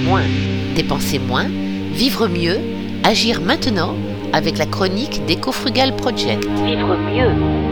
moins. Dépenser moins, vivre mieux, agir maintenant avec la chronique d'Ecofrugal Project. Vivre mieux.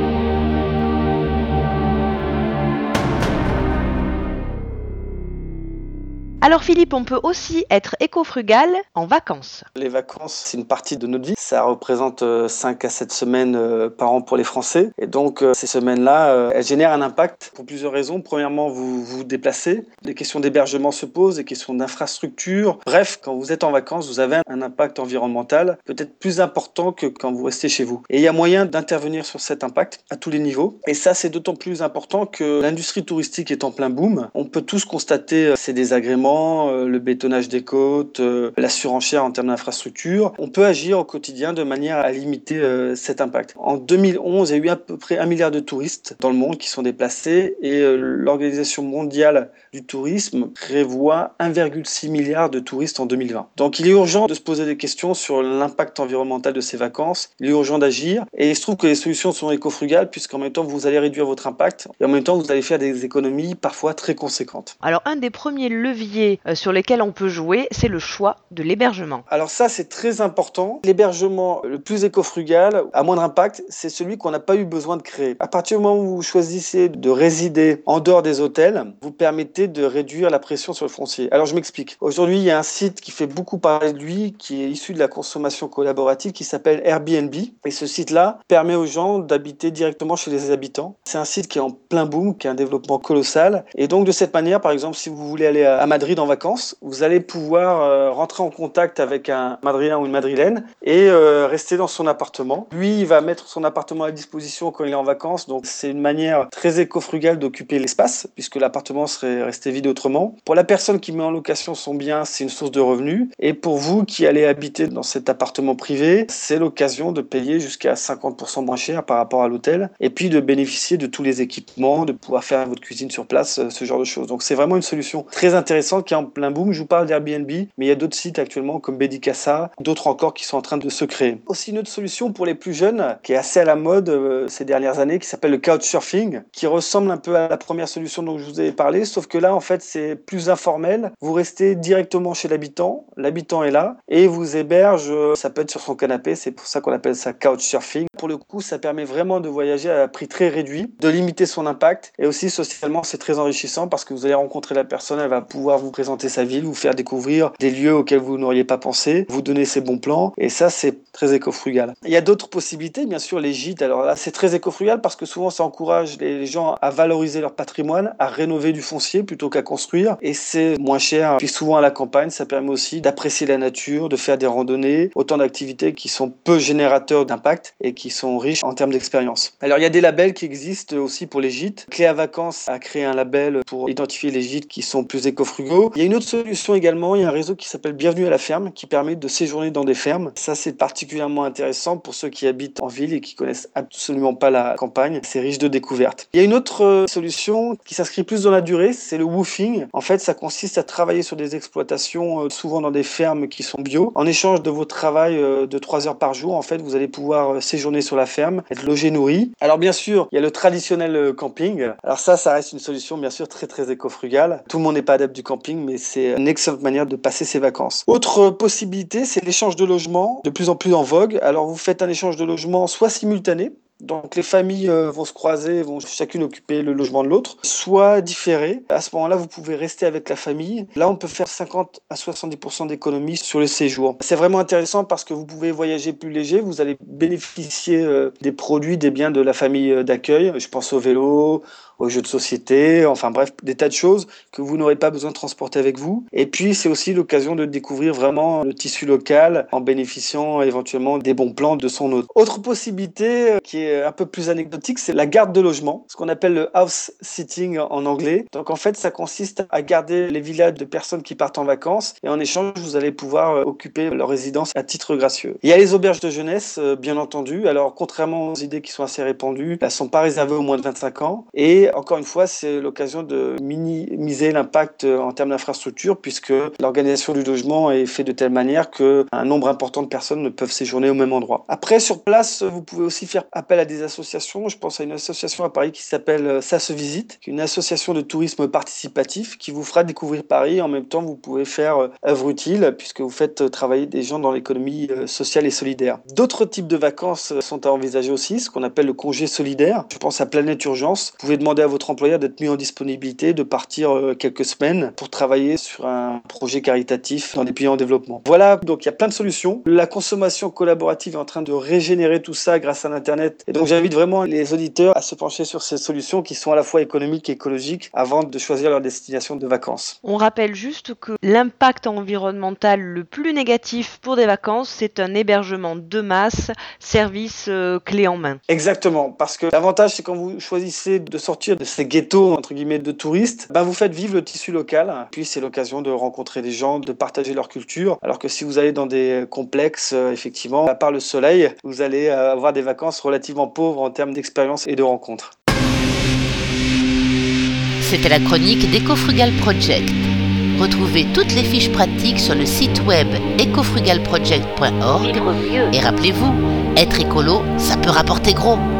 Alors Philippe, on peut aussi être éco-frugal en vacances. Les vacances, c'est une partie de notre vie. Ça représente 5 à 7 semaines par an pour les Français. Et donc, ces semaines-là, elles génèrent un impact pour plusieurs raisons. Premièrement, vous vous déplacez. Des questions d'hébergement se posent, des questions d'infrastructure. Bref, quand vous êtes en vacances, vous avez un impact environnemental peut-être plus important que quand vous restez chez vous. Et il y a moyen d'intervenir sur cet impact à tous les niveaux. Et ça, c'est d'autant plus important que l'industrie touristique est en plein boom. On peut tous constater ces désagréments, le bétonnage des côtes, la surenchère en termes d'infrastructure. On peut agir au quotidien de manière à limiter cet impact. En 2011, il y a eu à peu près 1 milliard de touristes dans le monde qui sont déplacés et l'Organisation mondiale du tourisme prévoit 1,6 milliard de touristes en 2020. Donc il est urgent de se poser des questions sur l'impact environnemental de ces vacances. Il est urgent d'agir et il se trouve que les solutions sont éco-frugales puisqu'en même temps vous allez réduire votre impact et en même temps vous allez faire des économies parfois très conséquentes. Alors un des premiers leviers sur lesquels on peut jouer, c'est le choix de l'hébergement. Alors ça, c'est très important. L'hébergement le plus éco-frugal, à moindre impact, c'est celui qu'on n'a pas eu besoin de créer. À partir du moment où vous choisissez de résider en dehors des hôtels, vous permettez de réduire la pression sur le foncier. Alors je m'explique. Aujourd'hui, il y a un site qui fait beaucoup parler de lui, qui est issu de la consommation collaborative, qui s'appelle Airbnb. Et ce site-là permet aux gens d'habiter directement chez les habitants. C'est un site qui est en plein boom, qui a un développement colossal. Et donc de cette manière, par exemple, si vous voulez aller à Madrid en vacances, vous allez pouvoir rentrer en contact avec un Madrilène ou une Madrilène et rester dans son appartement. Lui, il va mettre son appartement à disposition quand il est en vacances, donc c'est une manière très éco-frugale d'occuper l'espace, puisque l'appartement serait resté vide autrement. Pour la personne qui met en location son bien, c'est une source de revenus, et pour vous qui allez habiter dans cet appartement privé, c'est l'occasion de payer jusqu'à 50% moins cher par rapport à l'hôtel, et puis de bénéficier de tous les équipements, de pouvoir faire votre cuisine sur place, ce genre de choses. Donc c'est vraiment une solution très intéressante qui est en plein boom. Je vous parle d'Airbnb, mais il y a d'autres sites actuellement comme Bedicassa, d'autres encore qui sont en train de se créer. Aussi une autre solution pour les plus jeunes, qui est assez à la mode ces dernières années, qui s'appelle le couchsurfing, qui ressemble un peu à la première solution dont je vous ai parlé, sauf que là en fait c'est plus informel. Vous restez directement chez l'habitant est là et vous héberge, ça peut être sur son canapé, c'est pour ça qu'on appelle ça couchsurfing. Pour le coup, ça permet vraiment de voyager à un prix très réduit, de limiter son impact et aussi socialement c'est très enrichissant parce que vous allez rencontrer la personne, elle va pouvoir vous présenter sa ville, vous faire découvrir des lieux auxquels vous n'auriez pas pensé, vous donner ses bons plans et ça c'est très éco-frugal. Il y a d'autres possibilités, bien sûr les gîtes, alors là c'est très éco-frugal parce que souvent ça encourage les gens à valoriser leur patrimoine, à rénover du foncier plutôt qu'à construire et c'est moins cher. Puis souvent à la campagne, ça permet aussi d'apprécier la nature, de faire des randonnées, autant d'activités qui sont peu générateurs d'impact et qui sont riches en termes d'expérience. Alors il y a des labels qui existent aussi pour les gîtes. Clé à Vacances a créé un label pour identifier les gîtes qui sont plus éco-frugaux. Il y a une autre solution également, il y a un réseau qui s'appelle Bienvenue à la ferme qui permet de séjourner dans des fermes. Ça c'est particulièrement intéressant pour ceux qui habitent en ville et qui connaissent absolument pas la campagne. C'est riche de découvertes. Il y a une autre solution qui s'inscrit plus dans la durée, c'est le woofing. En fait, ça consiste à travailler sur des exploitations, souvent dans des fermes qui sont bio. En échange de votre travail de 3 heures par jour, en fait, vous allez pouvoir séjourner sur la ferme, être logé, nourri. Alors bien sûr, il y a le traditionnel camping. Alors ça reste une solution bien sûr très très éco-frugale. Tout le monde n'est pas adepte du camping, mais c'est une excellente manière de passer ses vacances. Autre possibilité, c'est l'échange de logement, de plus en plus en vogue. Alors vous faites un échange de logement soit simultané, donc les familles vont se croiser, vont chacune occuper le logement de l'autre, soit différé. À ce moment-là, vous pouvez rester avec la famille. Là, on peut faire 50 à 70% d'économies sur le séjour. C'est vraiment intéressant parce que vous pouvez voyager plus léger, vous allez bénéficier des produits, des biens de la famille d'accueil. Je pense au vélo, aux jeux de société, enfin bref, des tas de choses que vous n'aurez pas besoin de transporter avec vous. Et puis, c'est aussi l'occasion de découvrir vraiment le tissu local en bénéficiant éventuellement des bons plans de son hôte. Autre possibilité qui est un peu plus anecdotique, c'est la garde de logement, ce qu'on appelle le house sitting en anglais. Donc en fait, ça consiste à garder les villas de personnes qui partent en vacances et en échange, vous allez pouvoir occuper leur résidence à titre gracieux. Il y a les auberges de jeunesse, bien entendu. Alors contrairement aux idées qui sont assez répandues, elles ne sont pas réservées aux moins de 25 ans et Et encore une fois, c'est l'occasion de minimiser l'impact en termes d'infrastructure, puisque l'organisation du logement est faite de telle manière qu'un nombre important de personnes ne peuvent séjourner au même endroit. Après, sur place, vous pouvez aussi faire appel à des associations. Je pense à une association à Paris qui s'appelle Ça se visite, qui est une association de tourisme participatif qui vous fera découvrir Paris. En même temps, vous pouvez faire œuvre utile, puisque vous faites travailler des gens dans l'économie sociale et solidaire. D'autres types de vacances sont à envisager aussi, ce qu'on appelle le congé solidaire. Je pense à Planète Urgence. Vous pouvez demander à votre employeur d'être mis en disponibilité, de partir quelques semaines pour travailler sur un projet caritatif dans des pays en développement. Voilà, donc il y a plein de solutions. La consommation collaborative est en train de régénérer tout ça grâce à l'Internet. Et donc j'invite vraiment les auditeurs à se pencher sur ces solutions qui sont à la fois économiques et écologiques avant de choisir leur destination de vacances. On rappelle juste que l'impact environnemental le plus négatif pour des vacances, c'est un hébergement de masse, service clé en main. Exactement, parce que l'avantage c'est quand vous choisissez de sortir de ces ghettos entre guillemets de touristes, vous faites vivre le tissu local, puis c'est l'occasion de rencontrer des gens, de partager leur culture, alors que si vous allez dans des complexes, effectivement, à part le soleil, vous allez avoir des vacances relativement pauvres en termes d'expérience et de rencontres. C'était la chronique d'Ecofrugal Project. Retrouvez toutes les fiches pratiques sur le site web ecofrugalproject.org et rappelez-vous, être écolo, ça peut rapporter gros.